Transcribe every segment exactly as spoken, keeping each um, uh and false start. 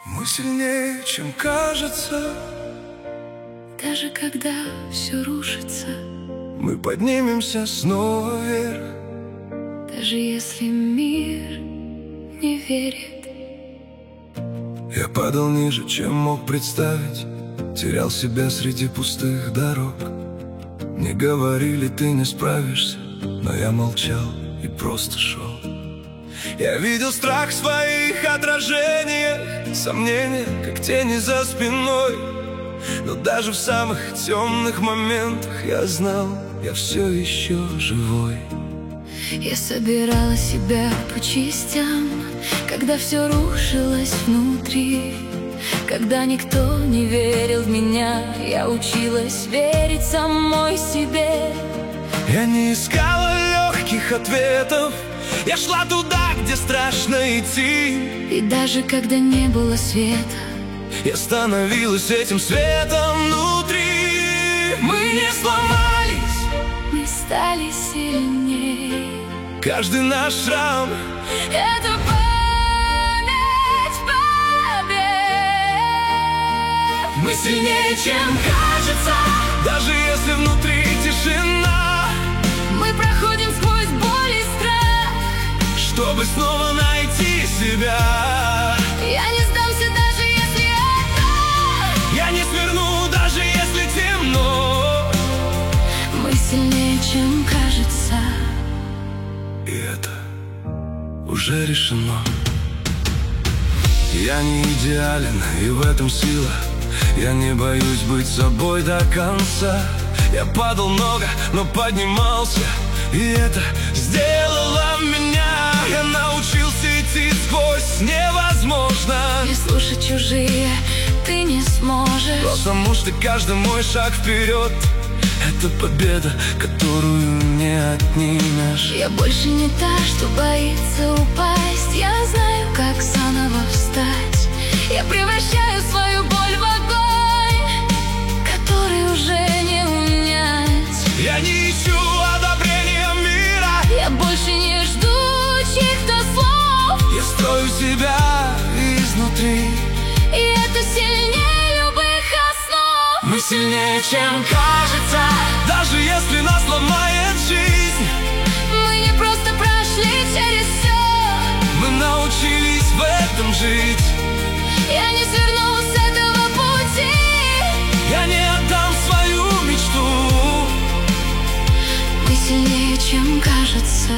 Мы сильнее, чем кажется. Даже когда все рушится, мы поднимемся снова вверх. даже если мир не верит. Я падал ниже, чем мог представить, терял себя среди пустых дорог. Мне говорили, ты не справишься, но я молчал и просто шел. Я видел страх в своих отражениях, сомнения, как тени за спиной. Но даже в самых темных моментах я знал, я все еще живой. Я собирала себя по частям, когда все рушилось внутри. Когда никто не верил в меня, я училась верить самой себе. Я не искала легких ответов, я шла туда, где страшно идти. И даже когда не было света, я становилась этим светом внутри. Мы не сломались, мы стали сильнее. Каждый наш шрам — это память побед. Мы сильнее, чем кажется, даже если внутри тишина. Мы проходим сквозь боль и страх, чтобы снова найти себя. Я не сдамся, даже если это. Я не сверну, даже если темно. Мы сильнее, чем кажется. И это уже решено. Я не идеален, и в этом сила. Я не боюсь быть собой до конца. Я падал много, но поднимался, и это сделало меня. Я научился идти сквозь невозможно. Не слушать чужие ты не сможешь, потому что каждый мой шаг вперед — это победа, которую не отнимешь. Я больше не та, что боится упасть. Я знаю, как заново встать. Я превращаю свою боль в огонь, который уже не унять. Я не ищу одобрения мира, я больше не жду чьих-то слов. я строю себя изнутри, и это сильнее любых основ. мы сильнее, чем кажется, даже если нас ломает жизнь. Мы не просто прошли через все, мы научились в этом жить. Я не сверну с этого пути, я не отдам свою мечту. Мы сильнее, чем кажется,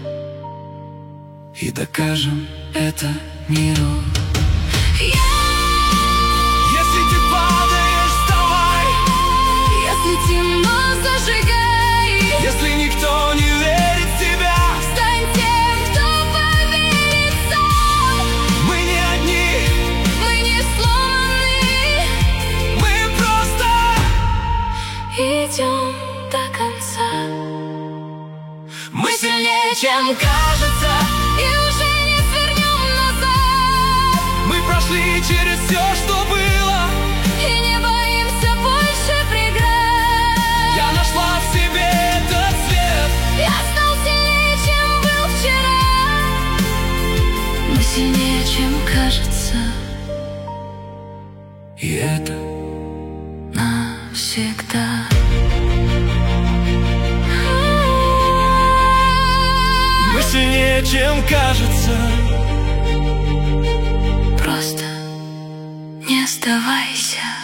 и докажем это миру. Я Если ты падаешь, вставай. Если темно, зажигай. Если никто не верит в тебя, стань тем, кто поверит сам. мы не одни, Мы не сломаны, мы просто идем до конца. мы сильнее, чем кажется, И уже не свернем назад. мы прошли через все, что было. И не боимся больше преград. Я нашла в себе этот свет. Я стал сильнее, чем был вчера. Мы сильнее, чем кажется. И это навсегда. мы сильнее, чем кажется. Просто не сдавайся.